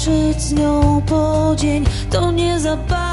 tańczyć z nią po dzień, to nie za bardzo.